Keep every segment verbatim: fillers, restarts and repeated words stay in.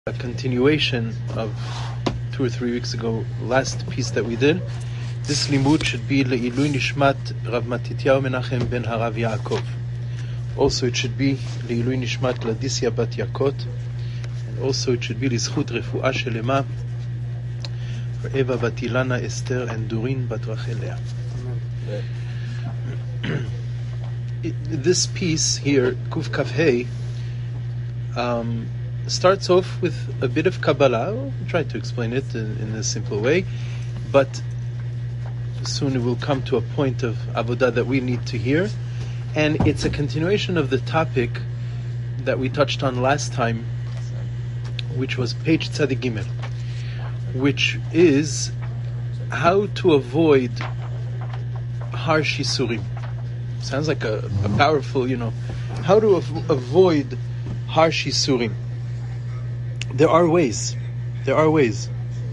A continuation of two or three weeks ago, last piece that we did. This limud should be Le'ilui Nishmat Rav Matityahu Menachem Ben Harav Yaakov. Also it should be Le'ilui Nishmat Ladisya Bat Yakot. And also it should be Lizchut Refuah Shelema for Eva Bat Ilana, Esther, and Durin Bat Rachel Leah. This piece here, Kuf Kaf Hey, um, starts off with a bit of Kabbalah. I'll try to explain it in, in a simple way, but soon it will come to a point of Avodah that we need to hear, and it's a continuation of the topic that we touched on last time, which was page Tzadik Gimel, which is how to avoid harsh Yisurim. Sounds like a, a powerful, you know, how to av- avoid harsh Yisurim. There are ways. There are ways.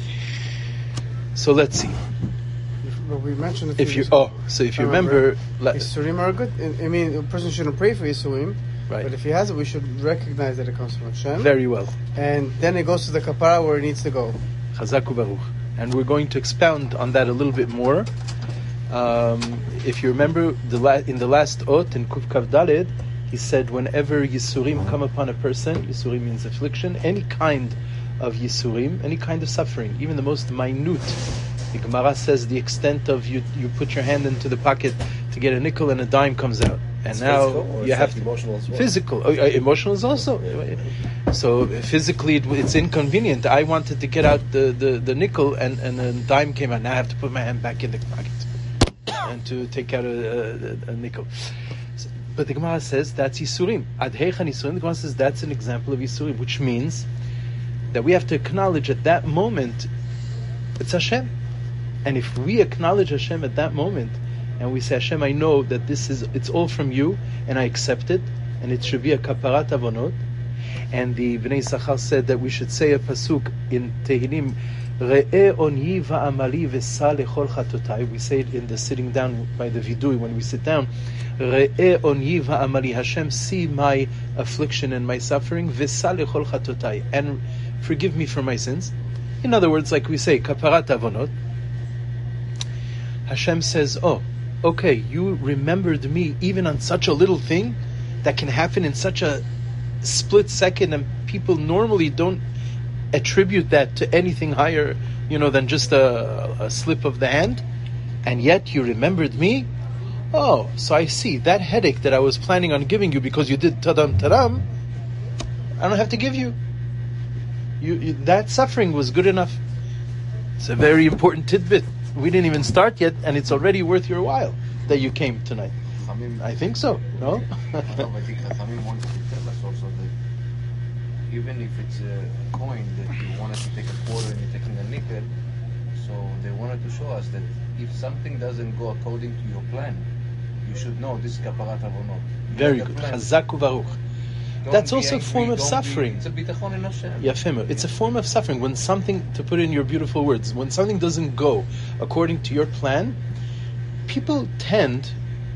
So let's see. But we mentioned if you oh, so if you remember, remember Yisurim are good. I mean, a person shouldn't pray for Yisurim, right? But if he has it, we should recognize that it comes from Hashem. Very well. And then it goes to the kapara where it needs to go. Chazak u'baruch. And we're going to expound on that a little bit more. Um, if you remember, the la- in the last ot in Kuf Kav Daled, he said, whenever Yisurim come upon a person, Yisurim means affliction, any kind of Yisurim, any kind of suffering, even the most minute. The Gemara says the extent of you you put your hand into the pocket to get a nickel and a dime comes out. And it's now you have to... Emotional as well. Physical. Oh, uh, emotional is also. Yeah. So physically it, it's inconvenient. I wanted to get out the, the, the nickel and, and a dime came out. Now I have to put my hand back in the pocket and to take out a, a, a nickel. But the Gemara says that's Yisurim. Ad Heichan Yisurim. The Gemara says that's an example of Yisurim, which means that we have to acknowledge at that moment it's Hashem. And if we acknowledge Hashem at that moment, and we say, Hashem, I know that this is, it's all from you, and I accept it, and it should be a kaparat avonot. And the Bnei Yisachar said that we should say a pasuk in Tehillim, Re'e onyi va'amali v'sa lechol chatotai. We say it in the sitting down by the vidui when we sit down. Re'e onyi va'amali, Hashem, see my affliction and my suffering, v'sa lechol chatotai, and forgive me for my sins. In other words, like we say, kaparat avonot. Hashem says, oh, okay, you remembered me even on such a little thing that can happen in such a split second, and people normally don't attribute that to anything higher, you know, than just a, a slip of the hand, and yet you remembered me? Oh, so I see, that headache that I was planning on giving you because you did tadam tadam, I don't have to give you. You, you that suffering was good enough. It's a very important tidbit. We didn't even start yet, and it's already worth your while that you came tonight. I think so, no? No, I think Chachamim wants to tell us also that even if it's a coin that you wanted to take a quarter and you're taking a nickel, so they wanted to show us that if something doesn't go according to your plan, you should know this is kaparat avonot. Very good. Chazak u'baruch. That's also angry, a form of suffering. Be, it's a bitachon in Hashem. Yafim. It's a form of suffering. When something, to put in your beautiful words, when something doesn't go according to your plan, people tend,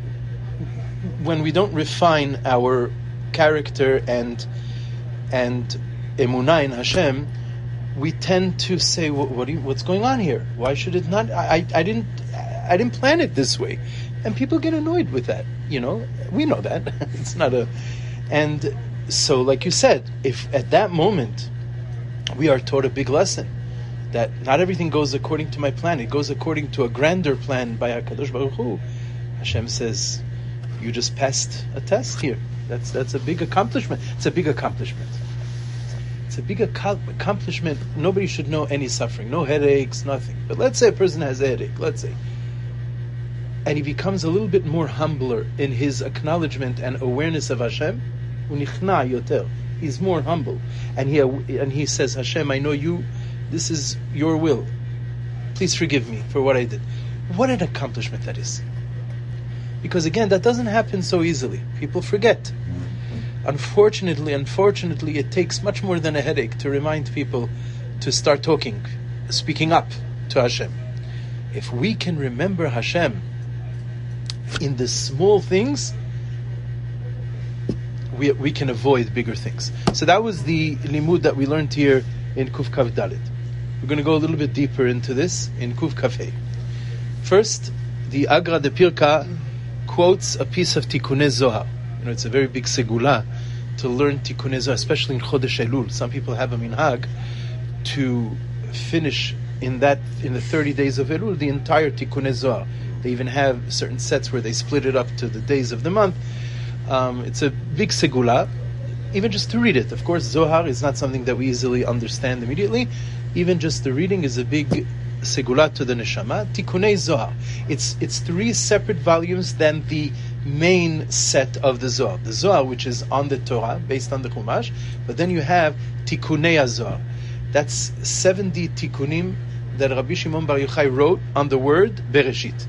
when we don't refine our character and and emunah in Hashem, we tend to say, what, what do you, what's going on here? Why should it not? I, I, I didn't I didn't plan it this way, and people get annoyed with that. You know, we know that it's not a and. So, like you said, if at that moment we are taught a big lesson that not everything goes according to my plan, it goes according to a grander plan by HaKadosh Baruch Hu. Hashem says, you just passed a test here. That's that's a big accomplishment. It's a big accomplishment. It's a big ac- accomplishment. Nobody should know any suffering, no headaches, nothing. But let's say a person has a headache, let's say, and he becomes a little bit more humbler in his acknowledgement and awareness of Hashem. He's more humble, and he and he says, Hashem, I know you, this is your will, please forgive me for what I did. What an accomplishment that is, because again, that doesn't happen so easily. People forget. Unfortunately, unfortunately it takes much more than a headache to remind people to start talking, speaking up to Hashem. If we can remember Hashem in the small things, we we can avoid bigger things. So that was the limud that we learned here in Kuf Kav Dalet. We're going to go a little bit deeper into this in Kuf Kav Hey. First, the Agra de Pirka quotes a piece of Tikkunei Zohar. You know, it's a very big segula to learn Tikkunei Zohar, especially in Chodesh Elul. Some people have a minhag to finish in that in the thirty days of Elul the entire Tikkunei Zohar. They even have certain sets where they split it up to the days of the month. Um, it's a big segula, even just to read it. Of course, Zohar is not something that we easily understand immediately. Even just the reading is a big segula to the neshama. Tikkunei Zohar. It's it's three separate volumes than the main set of the Zohar. The Zohar, which is on the Torah, based on the Chumash, but then you have Tikkunei Zohar. That's seventy tikkunim that Rabbi Shimon Bar Yochai wrote on the word Bereshit.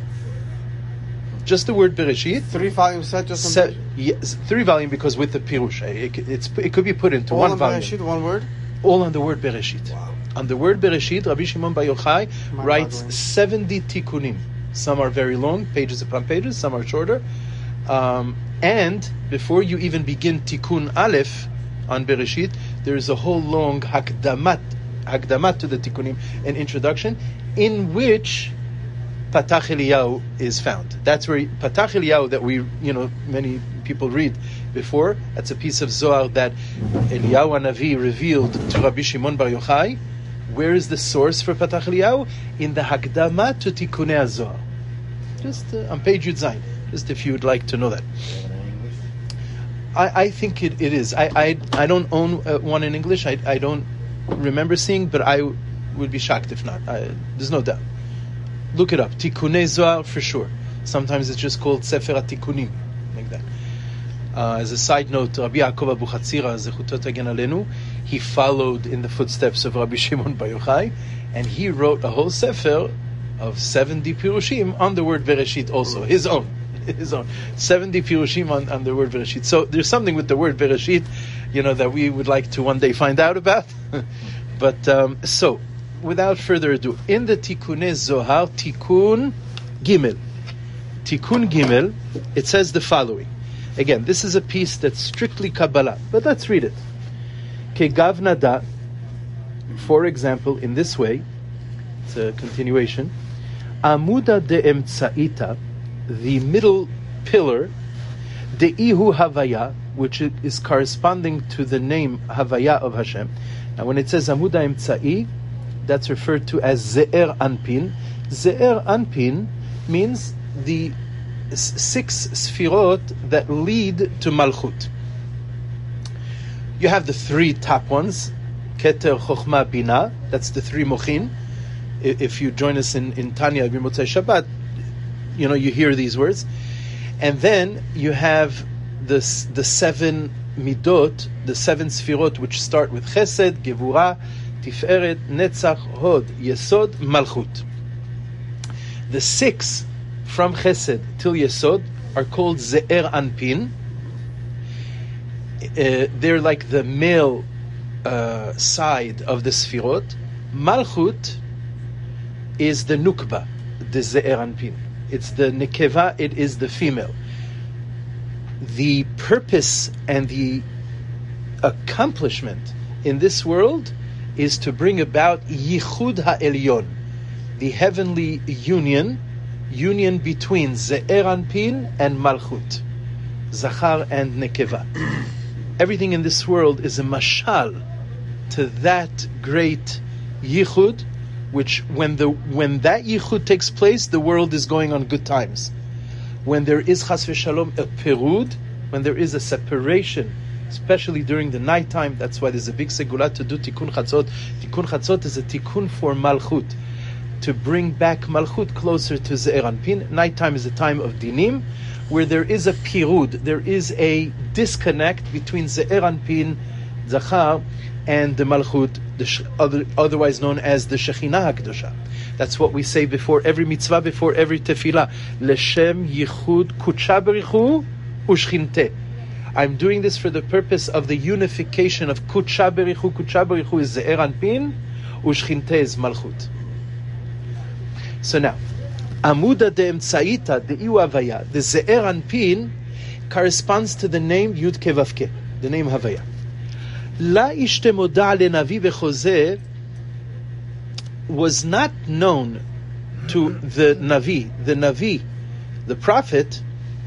Just the word Bereshit. Three volume set, just on Se- yes, three volume because with the Pirush, it, it's it could be put into all one on volume. Bereshit, one word. All on the word Bereshit. Wow. On the word Bereshit, Rabbi Shimon Bar Yochai My writes God, seventy tikkunim. Some are very long, pages upon pages. Some are shorter. Um, and before you even begin Tikkun Aleph on Bereshit, there is a whole long Hakdamat, Hakdamat to the Tikkunim, an introduction, in which Patach Eliyahu is found. That's where Patach Eliyahu that we, you know, many people read before. That's a piece of Zohar that Eliyahu Hanavi revealed to Rabbi Shimon Bar Yochai. Where is the source for Patach Eliyahu? In the Hakdama to Tikkunei Zohar. Just uh, on page Yud Zayin. Just if you would like to know that. I, I think it, it is. I, I I don't own uh, one in English. I I don't remember seeing, but I w- would be shocked if not. I, there's no doubt. Look it up. Tikkunei Zohar for sure. Sometimes it's just called Sefer HaTikkunim, like that. Uh, as a side note, Rabbi Yaakov Abuchatzira, Zechuto Tagen Aleinu, he followed in the footsteps of Rabbi Shimon Bar Yochai, and he wrote a whole sefer of seventy pirushim on the word Bereshit also, his own. His own seventy pirushim on, on the word Bereshit. So there's something with the word Bereshit, you know, that we would like to one day find out about. But um, so, without further ado, in the Tikkunei Zohar, Tikkun Gimel, Tikkun Gimel, it says the following. Again, this is a piece that's strictly Kabbalah, but let's read it. Kegav Nada, for example, in this way, it's a continuation. Amuda de Emtsaita, the middle pillar, De'ihu Havaya, which is corresponding to the name Havaya of Hashem. Now, when it says Amuda Emtsa'i, that's referred to as Ze'er Anpin. Ze'er Anpin means the six sfirot that lead to Malchut. You have the three top ones, Keter, Chochma, Bina. That's the three mochin. If you join us in, in Tanya B'Motzei Shabbat, you know, you hear these words. And then you have the, the seven midot, the seven sfirot, which start with Chesed, Gevurah, Tiferet, Netzach, Hod, Yesod, Malchut. The six from Chesed till Yesod are called Ze'er Anpin. Uh, they're like the male uh, side of the Sfirot. Malchut is the Nukba, the Ze'er Anpin. It's the Nekeva, it is the female. The purpose and the accomplishment in this world is to bring about Yichud HaElyon, the heavenly union, union between Ze'er Anpin and Malchut, Zachar and Nekeva. Everything in this world is a mashal to that great Yichud, which when the when that Yichud takes place, the world is going on good times. When there is Chas v'Shalom a perud, when there is a separation, especially during the night time, that's why there's a big segula to do Tikkun Chatzot. Tikkun Chatzot is a tikkun for Malchut, to bring back Malchut closer to Ze'er Anpin. Nighttime is a time of dinim, where there is a pirud, there is a disconnect between Ze'er Anpin, Zachar, and the Malchut, the sh- other, otherwise known as the Shekhinah HaKdosha. That's what we say before every mitzvah, before every tefillah. Leshem Yichud Kutsha Berichu Ushchinte. I'm doing this for the purpose of the unification of Kutsha Berichu. Kutsha Berichu is Ze'er Anpin, Ushchinte is Malchut. So now, Amuda de Emtsaita, the Iu Havaya, the Ze'er Anpin, corresponds to the name Yud Ke Vav Ke, the name Havaya. La ishte moda le Navi v'chozeh was not known to the Navi. The Navi, the prophet,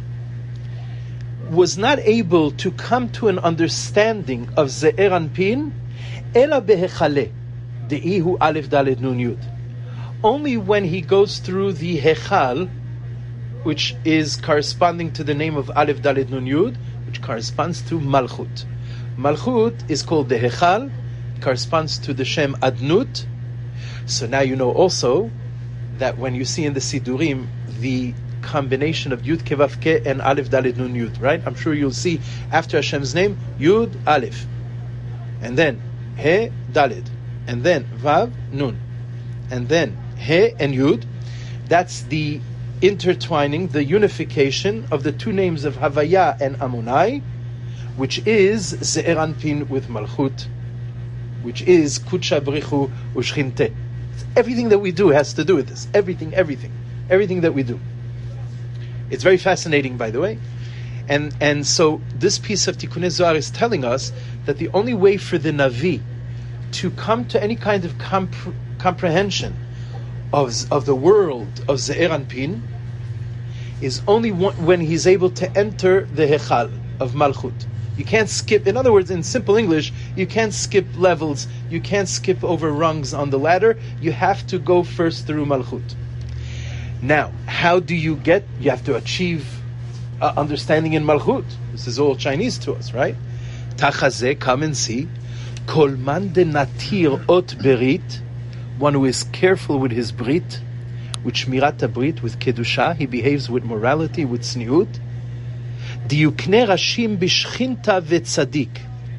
was not able to come to an understanding of Ze'er Anpin ela behechale, de'ihu alef daled nun yud. Only when he goes through the Hechal, which is corresponding to the name of Aleph Daled Nun Yud, which corresponds to Malchut. Malchut is called the Hechal, corresponds to the Shem Adnut. So now you know also that when you see in the Sidurim the combination of Yud Ke Vav Ke and Aleph Daled Nun Yud, right? I'm sure you'll see after Hashem's name, Yud Aleph, and then He Daled, and then Vav Nun, and then He and Yud. That's the intertwining, the unification of the two names of Havaya and Amonai, which is Ze'er Anpin with Malchut, which is Kudsha Brichu Ushchinte. Everything that we do has to do with this. Everything, everything, everything that we do. It's very fascinating, by the way. And and so this piece of Tikkunei Zohar is telling us that the only way for the Navi to come to any kind of compre- comprehension of of the world of Ze'er Anpin is only one, when he's able to enter the Hechal of Malchut. You can't skip, in other words, in simple English, you can't skip levels, you can't skip over rungs on the ladder, you have to go first through Malchut. Now, how do you get, you have to achieve uh, understanding in Malchut. This is all Chinese to us, right? Tachazeh, come and see, Kol man de natir ot berit, one who is careful with his brit, with shmirat brit, with kedusha, he behaves with morality, with tzniut. Diukne rashim bishchinta v'tzadik.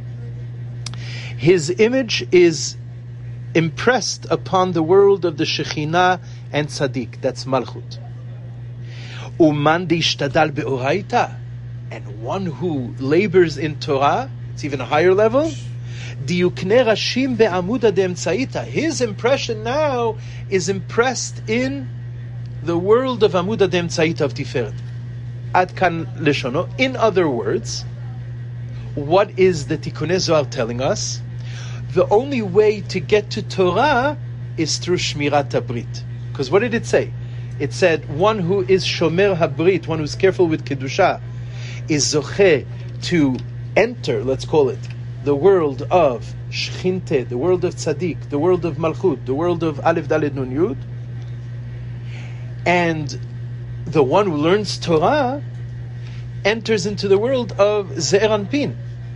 His image is impressed upon the world of the Shekhinah and Tzaddik. That's Malchut. Uman dishtadal be'oraita, and one who labors in Torah, it's even a higher level. Diukne rashim be'amuda de'emtzaita. His impression now is impressed in the world of Amuda de'emtzaita of Tiferet. Ad kan leshono. In other words, what is the Tikkunei Zohar telling us? The only way to get to Torah is through Shmirat HaBrit. Because what did it say? It said, one who is Shomer HaBrit, one who's careful with Kedusha, is Zocheh to enter, let's call it, the world of Shchinte, the world of Tzaddik, the world of Malchut, the world of Aleph Daled Nun Yud. And the one who learns Torah enters into the world of Ze'er Anpin.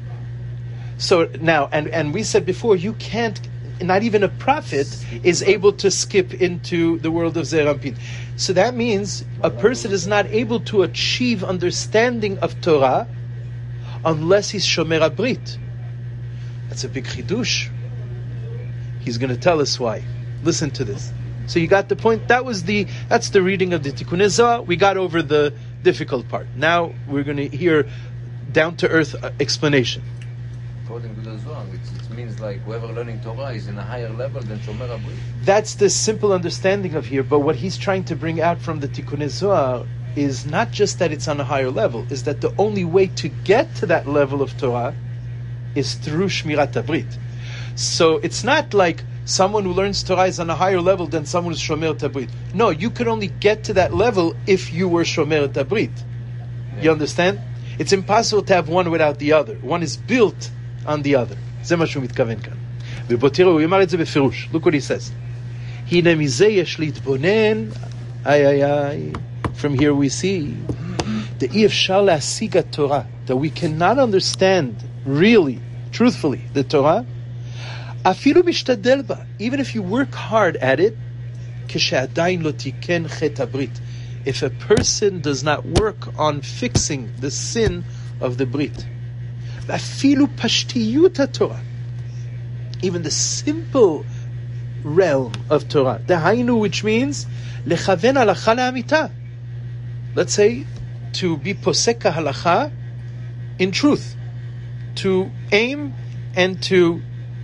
So now, and, and we said before, you can't, not even a prophet is able to skip into the world of Ze'er Anpin. So that means a person is not able to achieve understanding of Torah unless he's Shomer HaBrit. That's a big chidush. He's going to tell us why. Listen to this. So you got the point? That was the, that's the reading of the Tikkunei Zohar. We got over the difficult part. Now we're going to hear down-to-earth explanation. According to the Zohar, it, it means like whoever learning Torah is in a higher level than Shomer HaBrit. That's the simple understanding of here, but what he's trying to bring out from the Tikkunei Zohar is not just that it's on a higher level, is that the only way to get to that level of Torah is through Shmirat HaBrit. So it's not like someone who learns Torah is on a higher level than someone who's Shomer HaBrit. No, you could only get to that level if you were Shomer HaBrit. Yeah. You understand? It's impossible to have one without the other. One is built on the other. זה מה שהוא מתכוון כאן. ובוא תראו, הוא יאמר את זה בפירוש. Look what he says. הנה מזה יש להתבונן, איי איי איי. From here we see, that אי אפשר להשיג התורה, that we cannot understand really, truthfully, the Torah, אפילו משתדל בה, even if you work hard at it, כשעדיין לא תיקן חטא הברית. If a person does not work on fixing the sin of the Brit. ואפילו פשטיות התורה, even the simple realm of Torah, דהיינו, which means לכוון הלכה לאמיתה. Let's say, to be posek halacha in truth, to aim and to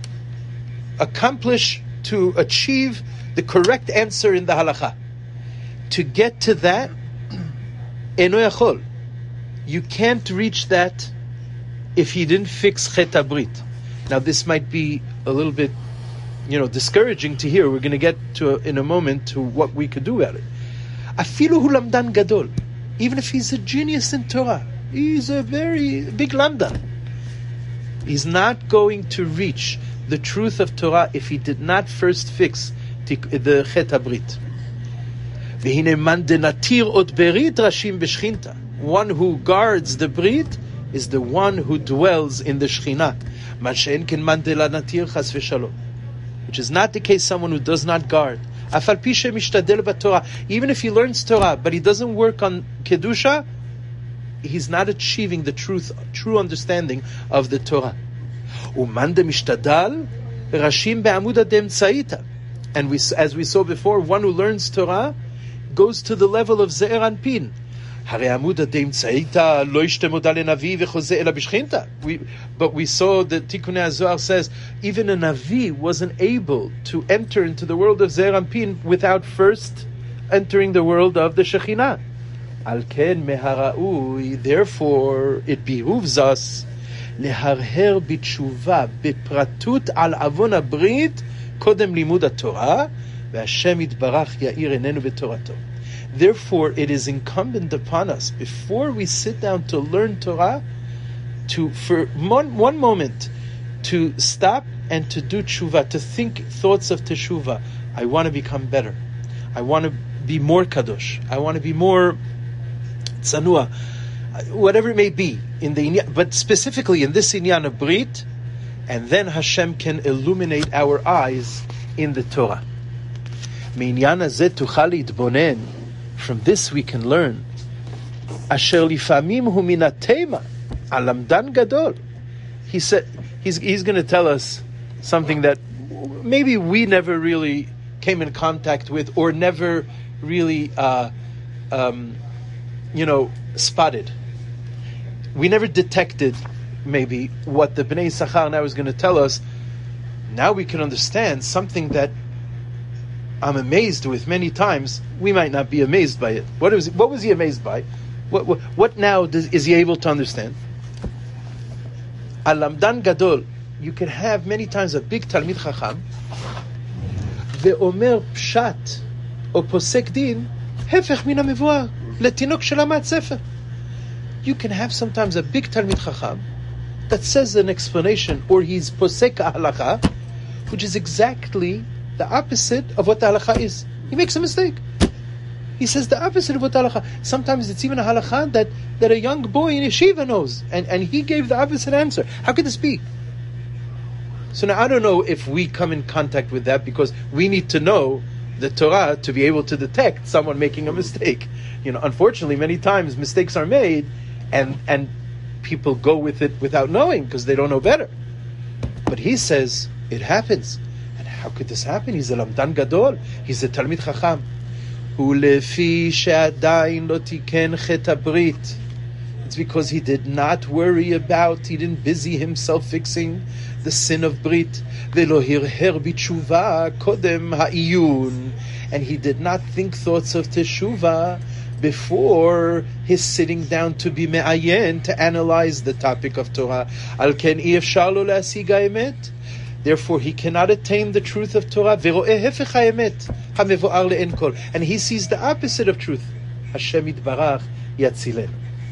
accomplish, to achieve the correct answer in the halacha. To get to that, eno yachol. You can't reach that if he didn't fix Chet HaBrit. Now this might be a little bit, you know, discouraging to hear. We're going to get to, a, in a moment, to what we could do about it. Afilu hu lamdan gadol. Even if he's a genius in Torah, he's a very big lamdan. He's not going to reach the truth of Torah if he did not first fix the Chet HaBrit. V'hine man denatir ot berit rashim b'shchinta. One who guards the Brit is the one who dwells in the Shekhinah. Man she'en ken man de la natir chas v'shalom. Which is not the case someone who does not guard. Afal pi she'mishtadel b'Torah. Even if he learns Torah, but he doesn't work on Kedusha, he's not achieving the truth, true understanding of the Torah. Uman de mishtadal rashim be'amud ha'demtzaita. And we, as we saw before, one who learns Torah goes to the level of Ze'er Anpin. We, but we saw that Tikkunei HaZohar says even a Navi wasn't able to enter into the world of Ze'er Anpin without first entering the world of the Shekhinah. Al ken mehara'ui, therefore it behooves us leharher b'tshuva b'pratut al avon habrit kodem limud haTorah ve'Hashem yitbarach ya'ir enenu b'torato. Therefore, it is incumbent upon us, before we sit down to learn Torah, to, for one, one moment, to stop and to do tshuva, to think thoughts of teshuvah. I want to become better. I want to be more kadosh. I want to be more tzanua. Whatever it may be, in the inyan, but specifically in this inyan of Brit, and then Hashem can illuminate our eyes in the Torah. Minyan hazeh tuchal litbonen. From this we can learn asher lifamim hu min hatema alamdan gadol. He said he's he's going to tell us something that maybe we never really came in contact with, or never really uh, um, you know spotted. We never detected maybe what the Bnei Yissachar now is going to tell us. Now we can understand something that I'm amazed with many times. We might not be amazed by it. What was what was he amazed by? What what, what now does, is he able to understand? Alamdan gadol. You can have many times a big Talmid Chacham ve'omer pshat or posek din hefech min hamevuar letinok shelamad sefer. You can have sometimes a big Talmid Chacham that says an explanation, or he's posek halacha, which is exactly the opposite of what the halacha is. He makes a mistake. He says the opposite of what the halacha. Sometimes it's even a halacha that, that a young boy in yeshiva knows, and, and he gave the opposite answer. How could this be? So now I don't know if we come in contact with that, because we need to know the Torah to be able to detect someone making a mistake. You know, unfortunately, many times mistakes are made, and and people go with it without knowing because they don't know better. But he says it happens. How could this happen? He's a lamdan gadol. He's a talmid chacham. Ulefi she'adayin lo tiken chet habrit. It's because he did not worry about, he didn't busy himself fixing the sin of Brit. Velo hirher b'tshuva kodem ha'iyun. And he did not think thoughts of teshuvah before his sitting down to be me'ayen, to analyze the topic of Torah. Al ken i efshar lo le'asig ha'emet. Therefore, he cannot attain the truth of Torah. And he sees the opposite of truth. Hashem yitbarach yatzilenu.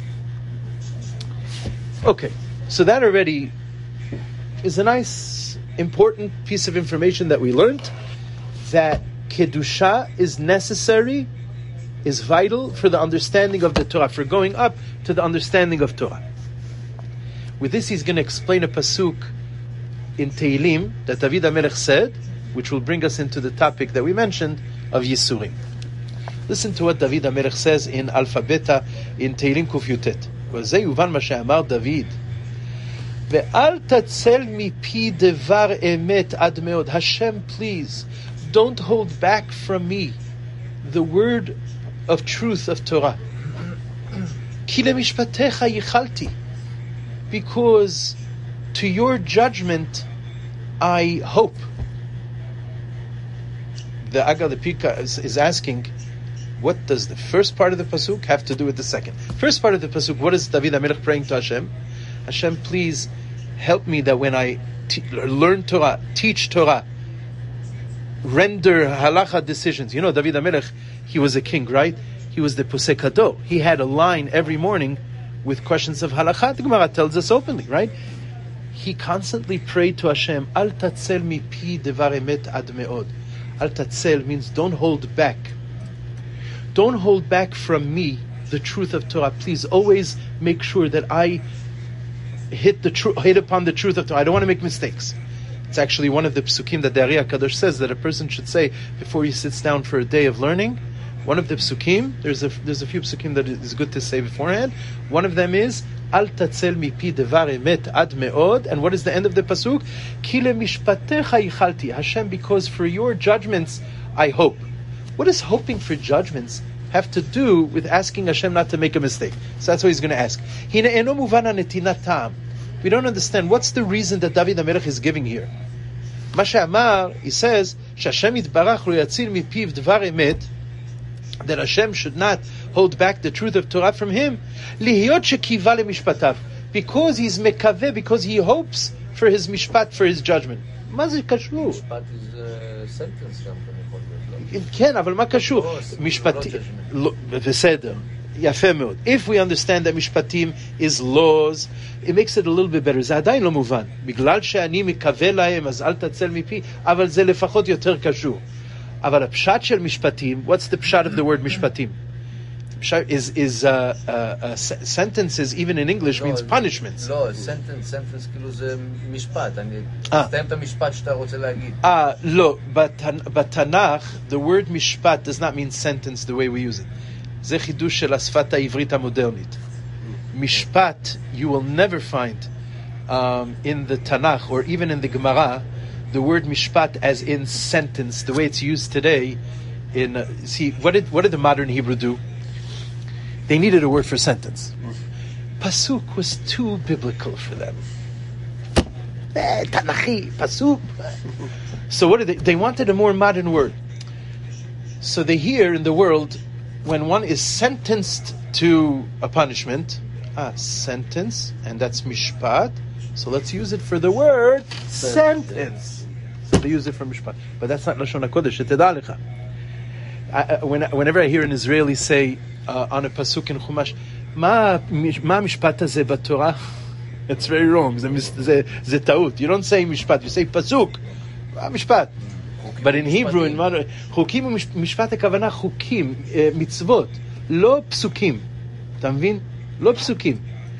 Okay, so that already is a nice, important piece of information that we learned, that Kedusha is necessary, is vital for the understanding of the Torah, for going up to the understanding of Torah. With this, he's going to explain a pasuk in Tehillim that David HaMelech said, which will bring us into the topic that we mentioned of Yisurim. Listen to what David HaMelech says in Alpha Beta in Tehillim Kuf Yutet. וזה יובן מה שאמר דוד. ואל תצל מפי דבר אמת עד מאוד. Hashem, please, don't hold back from me the word of truth of Torah. כי למשפטיך ייחלתי. Because to your judgment I hope. The Aga the Pika is, is asking, What does the first part of the pasuk have to do with the second? First part of the pasuk, what is David HaMelech praying to Hashem? Hashem, please help me that when I te- learn Torah, teach Torah, render halacha decisions. You know, David HaMelech, he was a king, right? He was the Posek Hado. He had a line every morning with questions of halakha. The Gemara tells us openly, right? He constantly prayed to Hashem, Al tatzel mi pi devar emet ad me'od. Al tatzel means don't hold back. Don't hold back from me the truth of Torah. Please always make sure that I hit the tru- hit upon the truth of Torah. I don't want to make mistakes. It's actually one of the psukim that the Ari HaKadosh says that a person should say before he sits down for a day of learning. One of the psukim, there's a there's a few psukim that is good to say beforehand. One of them is Al tatzel mipi devar emet ad me'od. And what is the end of the pasuk? Ki lemishpatecha yichalti. Hashem, because for your judgments I hope. What does hoping for judgments have to do with asking Hashem not to make a mistake? So that's what he's going to ask. Hine eno muvana netinat ta'am. We don't understand what's the reason that David HaMelech is giving here. Masha Amar, he says, Shashem yitbarach lo yatzir mipiv dvar emet, that Hashem should not hold back the truth of Torah from him, lihiyot shekiva lemishpatav, because he's mekaveh, because he hopes for his mishpat, for his judgment. מה זה קשור? משפט is sentence גם כן. כן, אבל מה קשור? משפטי... בסדר. יפה מאוד. If we understand that משפטים is laws, it makes it a little bit better. זה עדיין לא מובן. בגלל שאני מקווה להם, אז אל תצל מפי, אבל זה לפחות יותר קשור. אבל הפשט של משפטים, what's the pshat of the word משפטים? Is is uh, uh, uh, sentences even in English לא, means punishments. לא, sentence, sentence כאילו זה משפט. אני אסתיים את המשפט שאתה רוצה להגיד. Ah, לא, בתנ"ך, the word משפט does not mean sentence the way we use it. זה חידוש של השפת העברית המודרנית. משפט, you will never find um, in the Tanakh or even in the Gemara the word mishpat as in sentence, the way it's used today. In uh, see, what did what did the modern Hebrew do? They needed a word for sentence. Pasuk was too biblical for them. Eh, Tanachi, pasuk. So what did they? They wanted a more modern word. So they hear in the world when one is sentenced to a punishment, ah, sentence, and that's mishpat. So let's use it for the word sentence. So they use it for mishpat, but that's not lashon hakodesh. Sheteda lecha. When whenever I hear an Israeli say uh, on a pasuk in Chumash, "Ma ma mishpat hazeh b'Torah," it's very wrong. Ze taut. You don't say mishpat. You say pasuk. Ma mishpat. But in Hebrew, in modern, chukim mishpat הכוונה chukim, mitzvot, לא פסוקים. אתה מבין? לא פסוקים.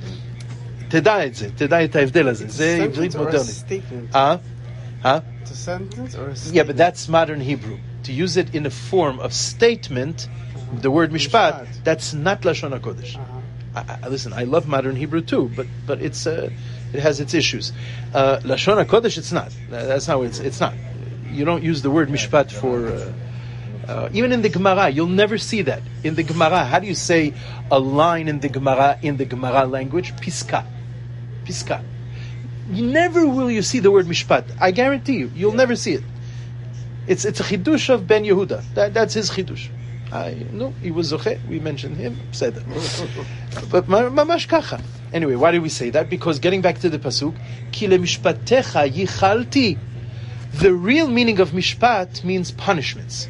תדע את זה, תדע את ההבדל הזה. זה עברית מודרנית. אה? אה? It's a sentence or a statement? Yeah, but that's modern Hebrew. To use it in a form of statement, the word mishpat, that's not Lashon HaKodesh. I, I, listen, I love modern Hebrew too, but but it's uh, it has its issues. Uh, Lashon HaKodesh, it's not. That's how it's it's not. You don't use the word mishpat for... Uh, uh, even in the Gemara, you'll never see that. In the Gemara, how do you say a line in the Gemara, in the Gemara language? Piska. Piska. You never will you see the word mishpat. I guarantee you, you'll never see it. It's it's a chidush of Ben Yehuda. That, that's his chidush. I no, he was zoche. We mentioned him. Said that. But mamash kacha. Anyway, why did we say that? Because getting back to the pasuk, ki lemishpatecha yichalti. The real meaning of mishpat means punishments.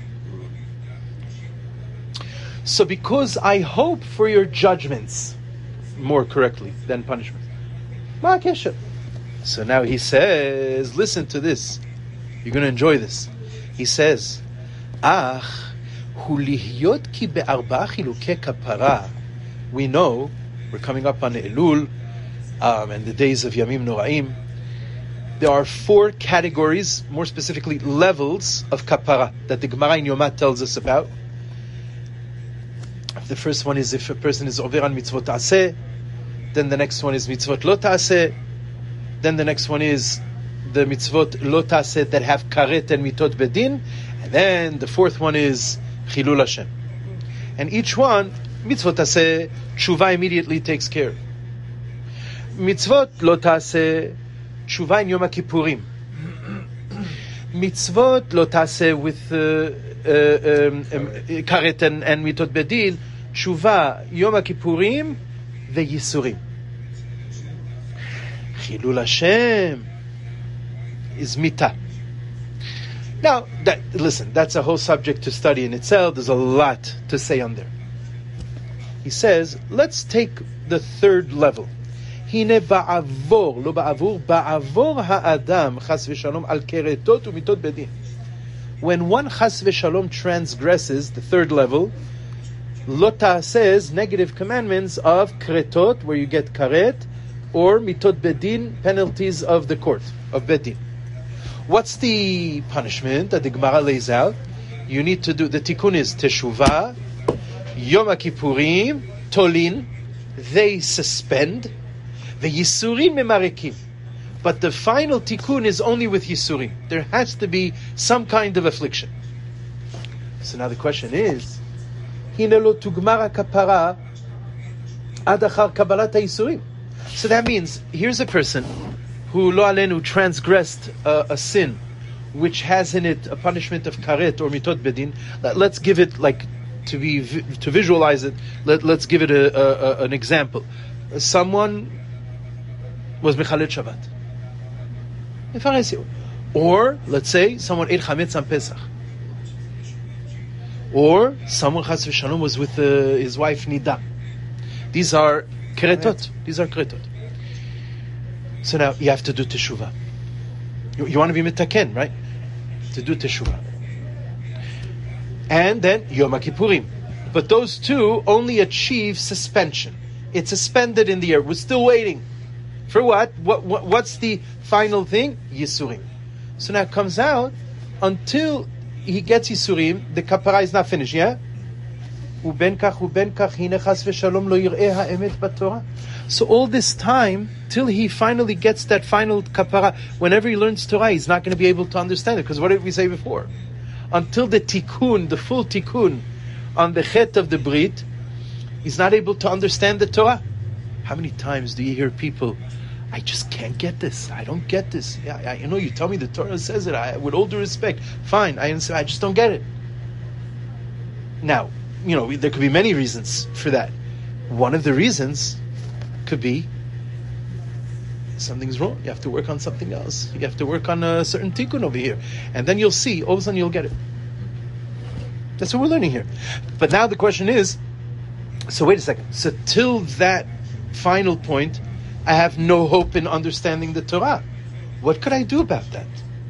So because I hope for your judgments, more correctly than punishments. Ma kesher. So now he says, listen to this. You're going to enjoy this. He says, Ach, hu lihyot ki be'arba chiluke kapara. We know, we're coming up on Elul, um, and the days of Yamim Noraim. There are four categories, more specifically levels of kapara that the Gemara in Yoma tells us about. The first one is if a person is over on mitzvot ta'aseh. Then the next one is mitzvot lo ta'aseh. Then the next one is the mitzvot lo ta'aseh that have karet and mitot bedin. And then the fourth one is chilul Hashem. And each one, mitzvot ta'aseh, tshuva immediately takes care. Mitzvot lo ta'aseh, tshuva in Yom Kippurim. Mitzvot lo ta'aseh with uh, uh, um, um, karet and, and mitot bedin, tshuva, Yom HaKippurim, ve'yisurim. Chilul Hashem is mita. Now, that, listen, that's a whole subject to study in itself. There's a lot to say on there. He says, let's take the third level. Hine ba'avor, lo ba'avur, ba'avor ha'adam, chas v'shalom, al keretot u'mitot bedin. When one chas v'shalom transgresses the third level, Lota says negative commandments of kretot, where you get karet, or mitot bedin, penalties of the court, of bedin. What's the punishment that the Gemara lays out? You need to do, the tikkun is teshuvah, Yom HaKippurim, tolin, they suspend, the yisurim memarikim. But the final tikkun is only with yisurim. There has to be some kind of affliction. So now the question is, hine lo tugmar kapara ad achar kabbalat hayisurim. So that means, here's a person who lo alenu transgressed uh, a sin, which has in it a punishment of karet or mitot bedin. Let, let's give it like to be to visualize it. Let, let's give it a, a, a, an example. Someone was mechalet Shabbat, or let's say someone ate chametz on Pesach, or someone chas v'shalom was with uh, his wife Nida. These are keretot. These are keretot. So now you have to do teshuvah. You, you want to be mitaken, right? To do teshuvah. And then Yom HaKippurim. But those two only achieve suspension. It's suspended in the air. We're still waiting. For what? What, what what's the final thing? Yisurim. So now it comes out, until he gets Yisurim, the kapara is not finished, yeah? Uben kach, uben kach, hine chas v'shalom lo yir'eh ha'emet b'Torah. So all this time, till he finally gets that final kapara, whenever he learns Torah, he's not going to be able to understand it. Because what did we say before? Until the tikkun, the full tikkun, on the chet of the brit, he's not able to understand the Torah. How many times do you hear people, I just can't get this. I don't get this. Yeah, I, you know, you tell me the Torah says it. I, with all due respect, fine. I understand. I just don't get it. Now, you know, there could be many reasons for that. One of the reasons could be something's wrong. You have to work on something else. You have to work on a certain tikkun over here, and then you'll see. All of a sudden, you'll get it. That's what we're learning here. But now the question is: so wait a second. So till that final point, I have no hope in understanding the Torah. What could I do about that?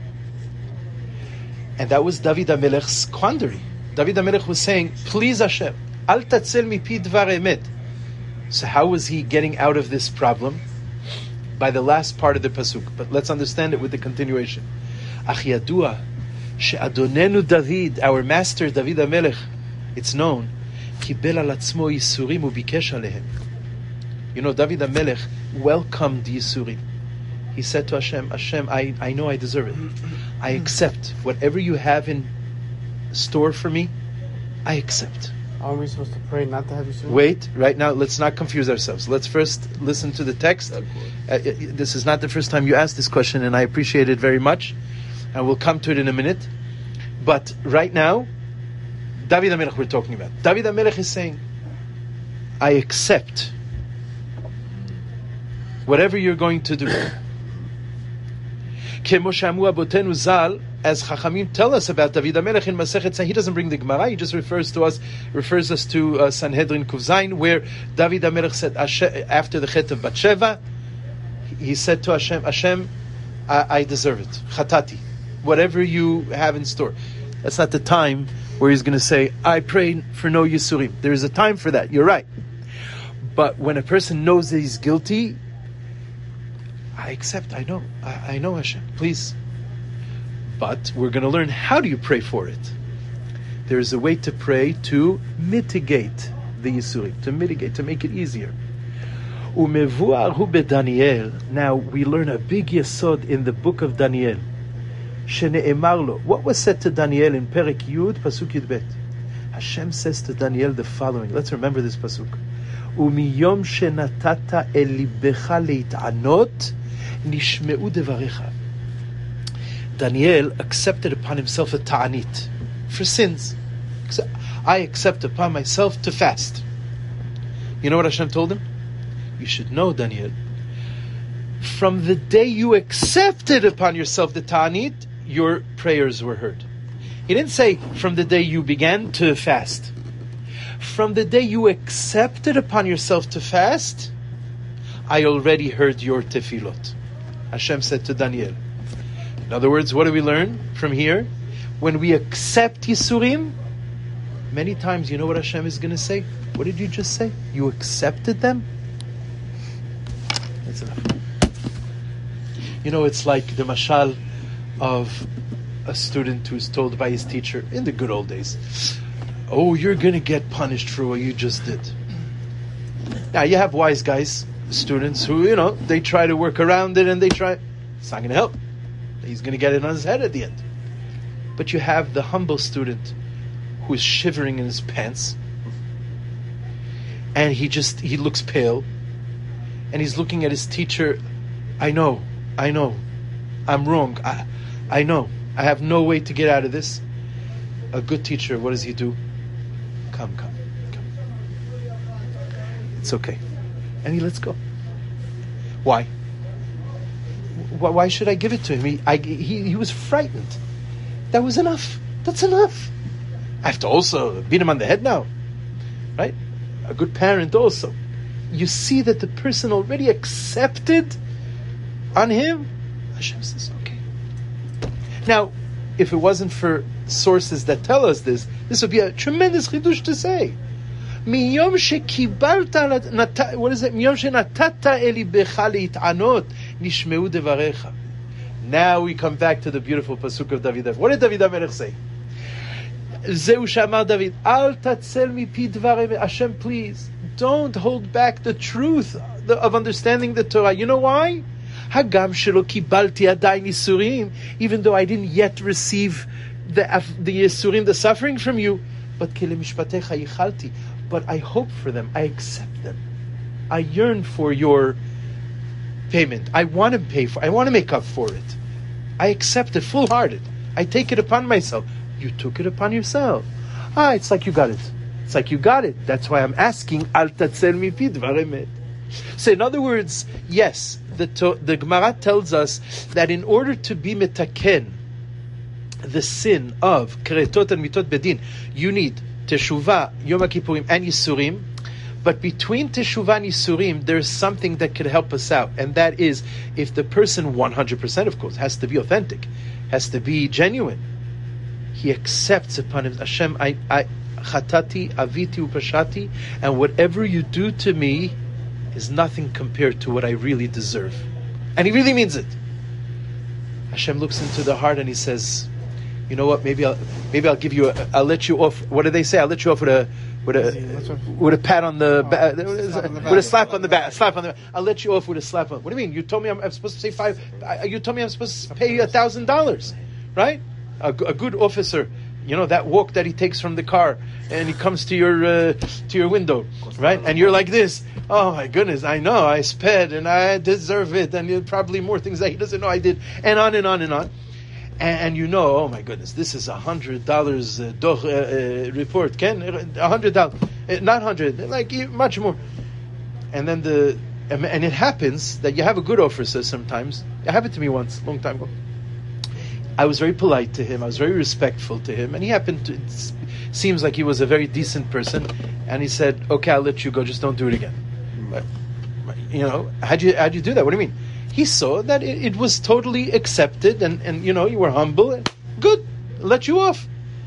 And that was David HaMelech's quandary. David HaMelech was saying, please Hashem, al tatzel mipi dvar emet. So how was he getting out of this problem? By the last part of the pasuk. But let's understand it with the continuation. Ach yadua she'adonenu David, our master David HaMelech, it's known, kibel al atzmo yisurim ubikesh alehem. You know, David HaMelech welcomed Yisurim. He said to Hashem, Hashem, I, I know I deserve it. I accept whatever you have in store for me. I accept. How are we supposed to pray not to have Yisurim? Wait, right now, let's not confuse ourselves. Let's first listen to the text. Uh, this is not the first time you asked this question, and I appreciate it very much. And we'll come to it in a minute. But right now, David HaMelech we're talking about. David HaMelech is saying, I accept whatever you're going to do. As Chachamim tell us about David HaMelech in Masechet, he doesn't bring the Gemara, he just refers to us, refers us to uh, Sanhedrin Kuf Zayin, where David HaMelech said, after the Chet of Batsheva, he said to Hashem, Hashem, I, I deserve it. Chatati. Whatever you have in store. That's not the time where he's going to say, I pray for no Yisurim. There is a time for that, you're right. But when a person knows that he's guilty, I accept, I know, I, I know Hashem, please. But we're going to learn, how do you pray for it? There is a way to pray to mitigate the Yisurim, to mitigate, to make it easier. Daniel. Now we learn a big yesod in the book of Daniel. What was said to Daniel in Perek Yud, Pasuk Yudbet? Hashem says to Daniel the following. Let's remember this pasuk. Umiyom shenatata el libecha leit'anot nishmeu devarecha. Daniel accepted upon himself a ta'anit for sins. I accept upon myself to fast. You know what Hashem told him? You should know, Daniel, from the day you accepted upon yourself the ta'anit, your prayers were heard. He didn't say from the day you began to fast. From the day you accepted upon yourself to fast, I already heard your tefillot. Hashem said to Daniel. In other words, what do we learn from here? When we accept Yisurim, many times, you know what Hashem is going to say? What did you just say? You accepted them? That's enough. You know, it's like the mashal of a student who's told by his teacher in the good old days, oh, you're going to get punished for what you just did. Now, you have wise guys, students who, you know, they try to work around it and they try. It's not going to help. He's going to get it on his head at the end. But you have the humble student who is shivering in his pants, and he just, he looks pale, and he's looking at his teacher. I know, I know, I'm wrong. I, I know, I have no way to get out of this. A good teacher, what does he do? Come, come, come. It's okay. And he lets go. Why? Why, why should I give it to him? He, I, he, he was frightened. That was enough. That's enough. I have to also beat him on the head now. Right? A good parent also. You see that the person already accepted on him. Hashem says, okay. Now, if it wasn't for sources that tell us this, this would be a tremendous chidush to say. Miyom shekibalta, what is it? Miyom shenatata eli becha leit'anot, nishmeu devarecha. Now we come back to the beautiful pasuk of David. What did David HaMelech say? Zeu shamar David, al tatzel mipi dvarei. Hashem, please don't hold back the truth of understanding the Torah. You know why? Hagam shelo kibalti adayin yisurim, even though I didn't yet receive the the yisurim, the suffering from you, but kele mishpatecha yichalti. But I hope for them. I accept them. I yearn for your payment. I want to pay for. I want to make up for it. I accept it full-hearted. I take it upon myself. You took it upon yourself. Ah, it's like you got it. It's like you got it. That's why I'm asking. Al tatzel mipi dvar emet. So, in other words, yes, the to, the Gemara tells us that in order to be metaken, the sin of keretot and mitot bedin, you need teshuvah, Yom Kippurim, and Yisurim. But between teshuvah and Yisurim, there's something that could help us out, and that is if the person, one hundred percent, of course, has to be authentic, has to be genuine. He accepts upon him, Hashem, I, I, chatati, aviti, upashati, and whatever you do to me is nothing compared to what I really deserve. And he really means it. Hashem looks into the heart and he says, you know what, maybe I'll maybe I'll give you a, I'll let you off, what do they say? I'll let you off with a with a with a pat on the back, with a slap on the back, slap on the back. I'll let you off with a slap on. What do you mean? You told me I'm, I'm supposed to say five, you told me I'm supposed to pay you a thousand dollars, right? A, a good officer, you know, that walk that he takes from the car and he comes to your uh, to your window, right? And you're like this. Oh my goodness, I know I sped and I deserve it, and probably more things that he doesn't know I did, and on and on and on. And, and you know, oh my goodness, this is a hundred dollars uh, doch, uh, uh, report. Ken, a hundred dollars, not hundred, like much more. And then the and it happens that you have a good officer sometimes. It happened to me once, a long time ago. I was very polite to him. I was very respectful to him, and he happened to. It seems like he was a very decent person, and he said, "Okay, I'll let you go. Just don't do it again." But, you know, how'd you how'd you do that? What do you mean? He saw that it, it was totally accepted, and, and you know, you were humble and good. Let you off.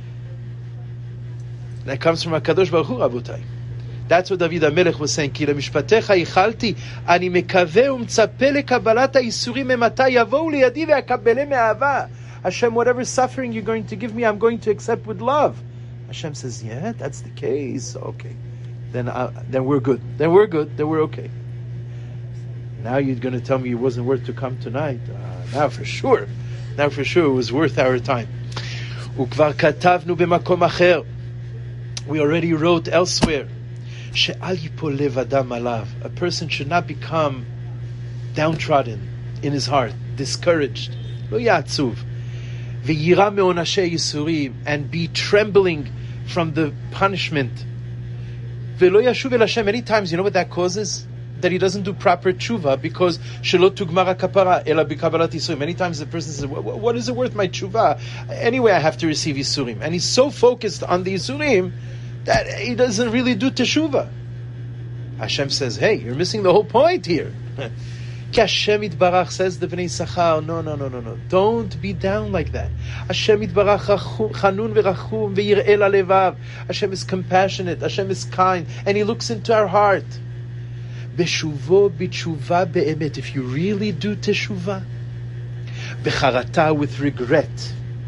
That comes from HaKadosh Baruch Hu, Rabotai. That's what David HaMelech was saying. Ki lemishpatecha yichalti, ani mekaveh u'mtzape lekabalat ha'yisurim emata yavou liyadi ve'akabeleh me'ahava. Hashem, whatever suffering you're going to give me, I'm going to accept with love. Hashem says, yeah, that's the case. Okay. Then uh, then we're good. Then we're good. Then we're okay. Now you're going to tell me it wasn't worth to come tonight. Uh, now for sure. Now for sure it was worth our time. וכבר כתבנו במקום אחר. We already wrote elsewhere. שאל ייפול לב אדם עליו. A person should not become downtrodden in his heart, discouraged. לא יעצוב. V'yira me'onashei yisurim, and be trembling from the punishment. Ve'lo yashuv el Hashem. Many times, you know what that causes? That he doesn't do proper tshuva because shelo tugmara kapara ela b'kabbalat yisurim. Many times the person says, what, what is it worth my tshuva? Anyway, I have to receive yisurim. And he's so focused on the yisurim that he doesn't really do teshuvah. Hashem says, hey, you're missing the whole point here. Ki Hashem Yitbarach says the Bnei Sachar, no, no, no, no, no. Don't be down like that. Hashem Yitbarach chanun v'rachum v'yir'eh lalevav. Hashem is compassionate. Hashem is kind. And He looks into our heart. Beshuvo b'tshuva be'emet. If you really do teshuvah, b'charata, with regret,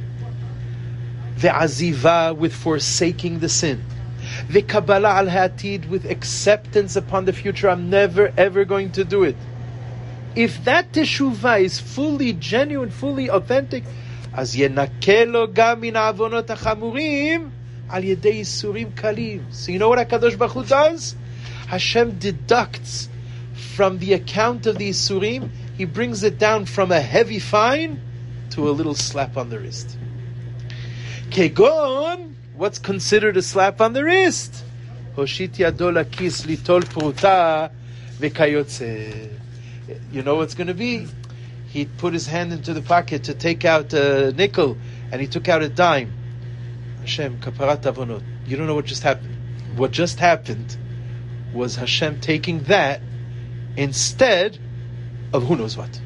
ve'aziva, with forsaking the sin, ve'kabbalah al ha'atid, with acceptance upon the future, I'm never ever going to do it. If that teshuvah is fully genuine, fully authentic, אז ינקה גם מן העוונות החמורים על ידי ייסורים קלים. So you know what HaKadosh Baruch Hu does? Hashem deducts from the account of the Yisurim, He brings it down from a heavy fine to a little slap on the wrist. Kegon, what's considered a slap on the wrist? Hoshit yado lakis litol pruta v'kayotze. You know what's going to be? He put his hand into the pocket to take out a nickel, and he took out a dime. Hashem, kaparat avonot. You don't know what just happened. What just happened was Hashem taking that instead of who knows what.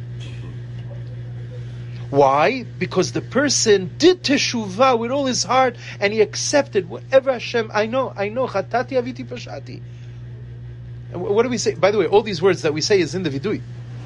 Why? Because the person did teshuvah with all his heart, and he accepted whatever Hashem, I know, I know, chatati aviti pashati. And what do we say? By the way, all these words that we say is in the vidui.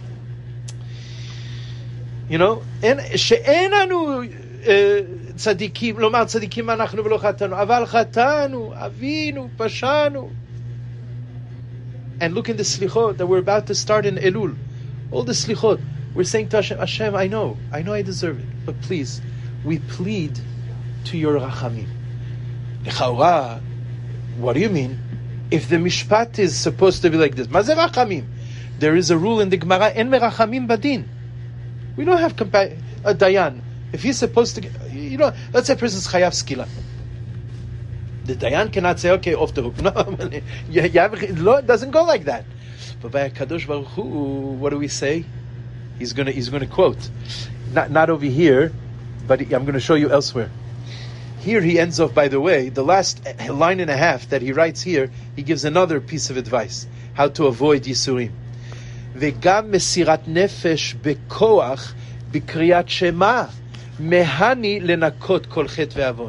You know, and she'enanu tzadikim, lomar tzadikim anachnu v'lo chatanu, aval chatanu, avinu, pashanu. And look in the slichot that we're about to start in Elul. All the slichot, we're saying to Hashem, Hashem, I know, I know I deserve it, but please, we plead to your rachamim. Lechaura, what do you mean? If the mishpat is supposed to be like this, mazeh rachamim? There is a rule in the Gemara, en merachamim badin. We don't have compa- a dayan. If he's supposed to, you know, let's say a person's chayav skila. The dayan cannot say, okay, off the hook. No, you have, it doesn't go like that. But by Kadosh Baruch Hu, what do we say? He's gonna, he's gonna quote, not not over here, but I'm going to show you elsewhere. Here he ends off, by the way, the last line and a half that he writes here, he gives another piece of advice, how to avoid Yisurim. V'gam mesirat nefesh bekoach b'kriyat shema mehani lenakot kol chet ve'avon.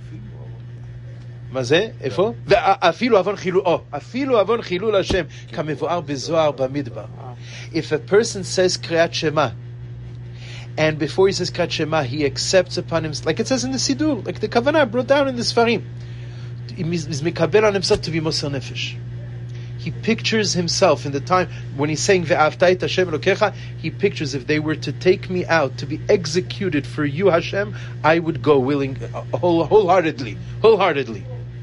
מה זה? איפה? אפילו עוון חילול, oh, אפילו עוון חילול השם, כמבואר בזוהר במדבר. If a person says קריאת שמע, and before he says קריאת שמע, he accepts upon himself, like it says in the Sidur, like the Kavanah brought down in the Sfarim, is מקבל on himself to be moser nefesh. He pictures himself in the time when he's saying ve'ahavta et Hashem Elokecha, he pictures if they were to take me out to be executed for you, Hashem, I would go willing, uh, whole, wholeheartedly, wholeheartedly.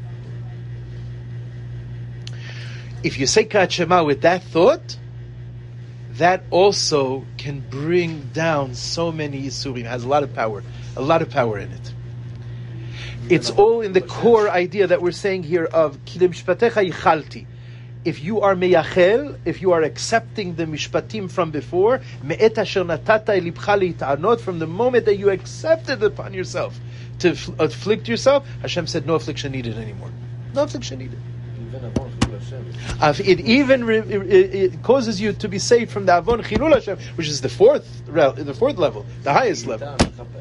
If you say Kriyat Shema with that thought, that also can bring down so many Yisurim. It has a lot of power, a lot of power in it. It's all in the core idea that we're saying here of Ki lemishpatecha yichalti. If you are meyachel, if you are accepting the mishpatim from before, me'et asher natata elibcha leit'anot, from the moment that you accepted upon yourself to afflict yourself, Hashem said no affliction needed anymore. No affliction needed. It even it, it causes you to be saved from the avon chilul Hashem, which is the fourth the fourth level, the highest level.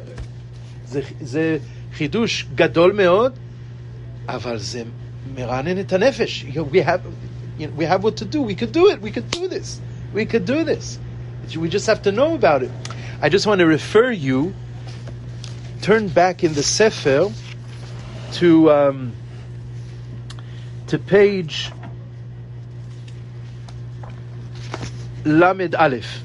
זה חידוש גדול מאוד, אבל זה מרענן את הנפש. We have, you know, we have what to do. We could do it. We could do this. We could do this. We just have to know about it. I just want to refer you, turn back in the Sefer to um, to page Lamed Aleph.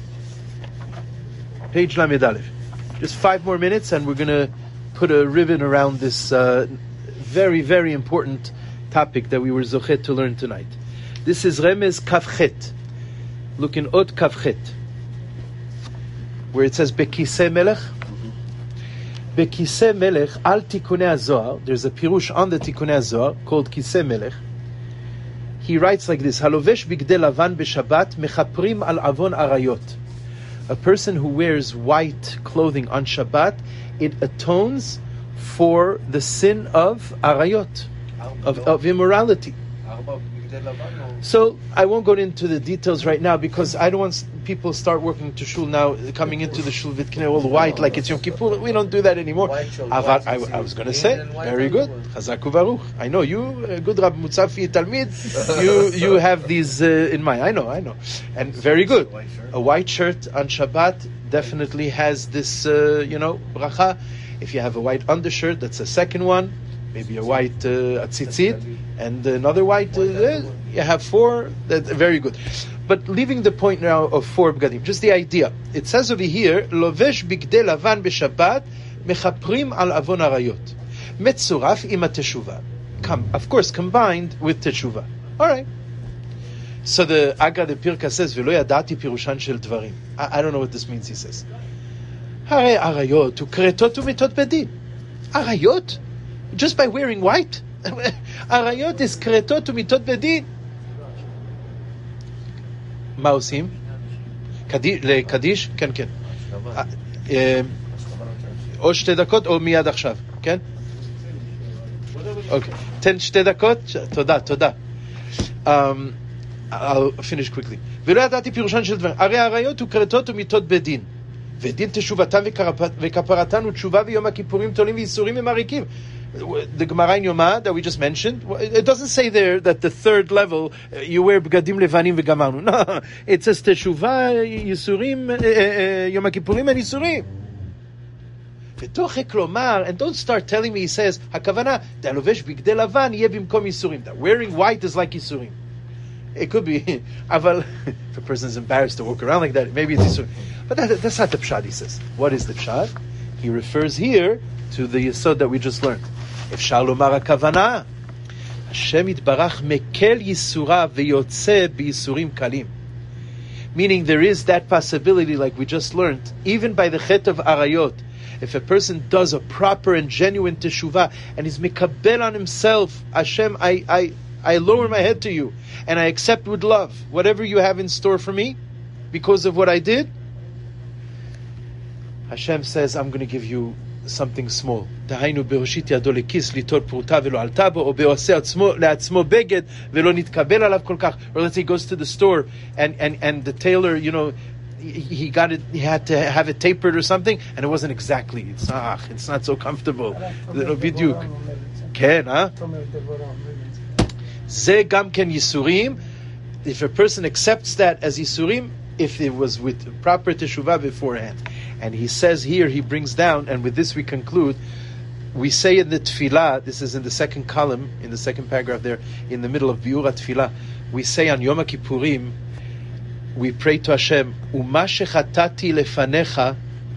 Page Lamed Aleph. Just five more minutes and we're going to put a ribbon around this uh, very, very important topic that we were zochet to learn tonight. This is Remez Kavchet. Look in Ot Kavchet, where it says Bekisei Melech. Bekiseh Melech al Tikunei HaZohar. There's a pirush on the Tikunei HaZohar called Kiseh Melech. He writes like this: Halovesh bigdei lavan b'Shabbat mechaprim al avon arayot. A person who wears white clothing on Shabbat, it atones for the sin of arayot, of, of immorality. So I won't go into the details right now because I don't want people start working to shul now, coming into the shul with all white like it's Yom Kippur. We don't do that anymore. Avar, I, I was going to say, very good. Chazak u'baruch. I know you, uh, good Rab Mutzafi Talmid. You you have these uh, in mind. I know, I know, and very good. A white shirt on Shabbat definitely has this, uh, you know, bracha. If you have a white undershirt, that's a second one. Maybe a white uh, tzitzit and another white. Uh, you have four. That's very good. But leaving the point now of four bgadim, just the idea. It says over here, "Lovesh bigdei lavan b'Shabbat mechaprim al avon arayot metzuraf im teshuva." Come, of course, combined with teshuva. All right. So the Agra de Pirka says, "V'lo yadati pirushan shel dvarim." I, I don't know what this means. He says, "Hare arayot ukretot umitot bedin." Arayot. Just by wearing white? Arayot is kretot umitot bedin. מה עושים? לקדיש? כן, כן. או שתי דקות או מיד עכשיו, כן? אוקיי. תן שתי דקות. תודה, תודה. I'll finish quickly. ולא ידעתי פירושן של דברים. הרי הרעיות וקרתות ומיתות בדין. ודין תשובתם וכפרתן ותשובה ויום הכיפורים תולים וייסורים ומריקים. The Gemara in Yoma that we just mentioned, it doesn't say there that the third level uh, you wear bgadim levanim v'gamarnu. No, it says teshuva, yisurim, Yom Kippurim and yisurim. V'toche klomar, and don't start telling me. He says hakavana dalovesh bigdei lavan yeh bimkom yisurim. That wearing white is like yisurim. It could be, aval. If a person is embarrassed to walk around like that, maybe it's yisurim. But that, that's not the pshat. He says, what is the pshat? He refers here to the yesod that we just learned. אפשר לומר הכוונה, השם יתברך מקל ייסורה ויוצא בייסורים קלים. Meaning there is that possibility, like we just learned, even by the chet of arayot, if a person does a proper and genuine teshuvah, and is mikabel on himself, Hashem, I, I, I lower my head to you, and I accept with love whatever you have in store for me, because of what I did, Hashem says, I'm going to give you something small. דהיינו בהושיט ידו לכיס ליטול פרוטה ולא עלתה בו, או בעושה לעצמו בגד ולא נתקבל עליו כל כך. Or let's say he goes to the store and, and, and the tailor, you know, he got it, he had to have it tapered or something, and it wasn't exactly, it's not, it's not so comfortable. בדיוק. כן, אה? זה גם כן ייסורים. If a person accepts that as ייסורים, if it was with proper teshuvah beforehand. And he says here, he brings down, and with this we conclude, we say in the tefillah, this is in the second column, in the second paragraph there, in the middle of Biura Tefillah, we say on Yom Kippurim, we pray to Hashem, Uma shechatati lefanecha,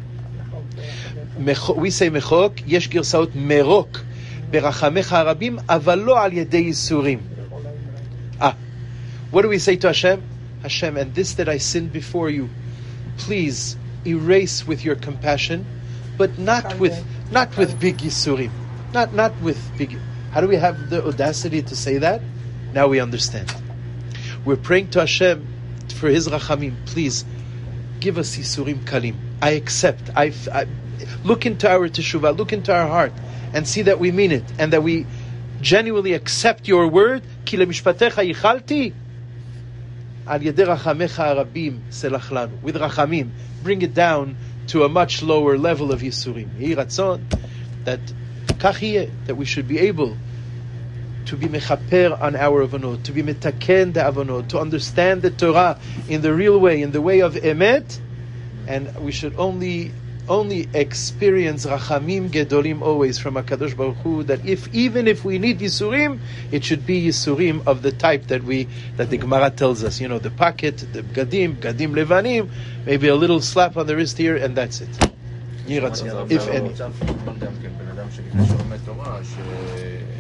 we say mechok, yesh girsaot merok, berachamecha harabim, aval lo al yedei yisurim. Ah, what do we say to Hashem? Hashem, and this that I sinned before you, please erase with your compassion, but not with not with big yisurim, not not with big. How do we have the audacity to say that? Now we understand. We're praying to Hashem for His rachamim. Please give us yisurim kalim. I accept. I, I look into our teshuvah, look into our heart, and see that we mean it, and that we genuinely accept your word. Ki lemishpatecha yichalti. Al yedei rachamecha harabim selach lanu. With rachamim, bring it down to a much lower level of yisurim. Yehi ratzon that kach yeh, that we should be able to be mechaper on our avonot, to be metaken the avonot, to understand the Torah in the real way, in the way of emet, and we should only only experience rachamim gedolim always from HaKadosh Baruch Hu, that if even if we need yisurim, it should be yisurim of the type that we that the Gemara tells us. You know, the pocket, the bgadim, bgadim levanim, maybe a little slap on the wrist here, and that's it. If any.